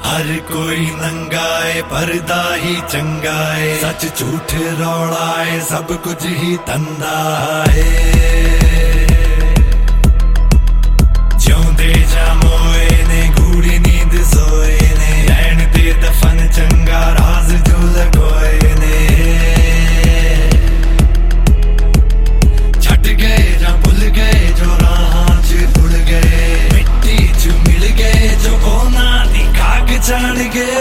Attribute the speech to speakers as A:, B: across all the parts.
A: हर कोई नंगाए पर्दा ही चंगाए, सच झूठ रौलाए सब कुछ ही धंधा है। ज्योंदे जामोए ने गूढ़ी नींद सोए ने, रहन दे दफन चंगा राज जो लगोए ने। छट गए जा भुल गए जो राह च रुड़ गए, मिट्टी च मिल गए जो कोना दी खाक जान गए।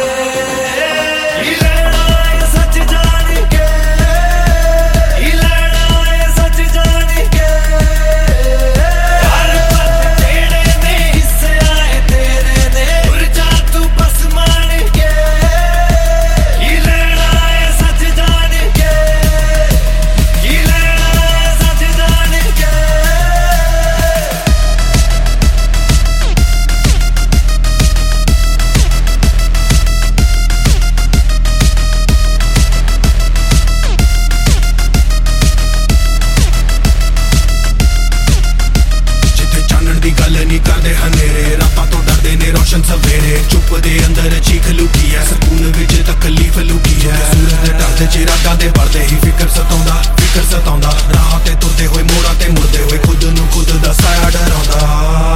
A: सवेरे चुप दे अंदर चीख लुकी है, सकून विच तकलीफ लुकी है। सूरज ढलदे च रातां दे बढ़दे ही फिकर सताउंदा, राह ते तुरदे होए मोड़ां ते मुड़दे होए खुद नूं खुद दा साया डराउंदा।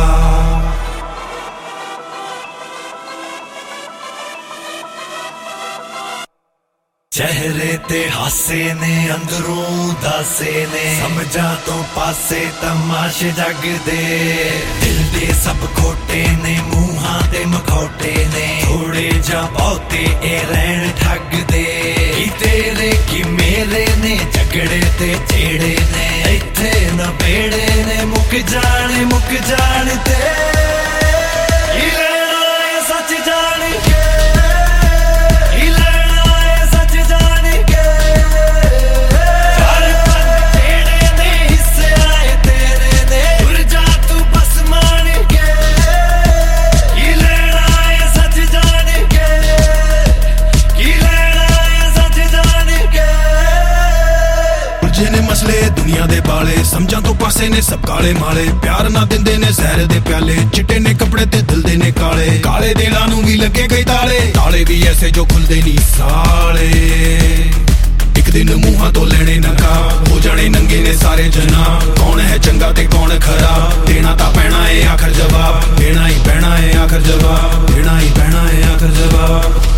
A: चेहरे ते हासे ने अंदरों दासे ने, समझा तो पासे तमाशे जग दे। दिल दे सब खोटे ने मुहां ते मखौटे ने, थोड़े जा बहुते ए रहन ठग दे। की तेरे की मेरे ने झगड़े ते छेड़े ने, इत्थे नबेड़े ने मुक जान ते। सच जान के ने मसले दुनिया दे बाले, समझां तो पासे ने सब काले माले। प्यार ना दिंदे ने जहर दे प्याले, चिट्टे ने कपड़े ते दिल दे ने काले। काले दिलां नूं भी लगे गए ताले भी ऐसे जो खुलदे नहीं साले। एक दिन मुहां तो लेने नकाब हो जाने नंगे ने सारे जना। कौन है चंगा ते कौन खरा, देना तां पैना है आखिर जवाब, देना ही पैना है आखिर जवाब, देना ही पैना है आखिर जवाब।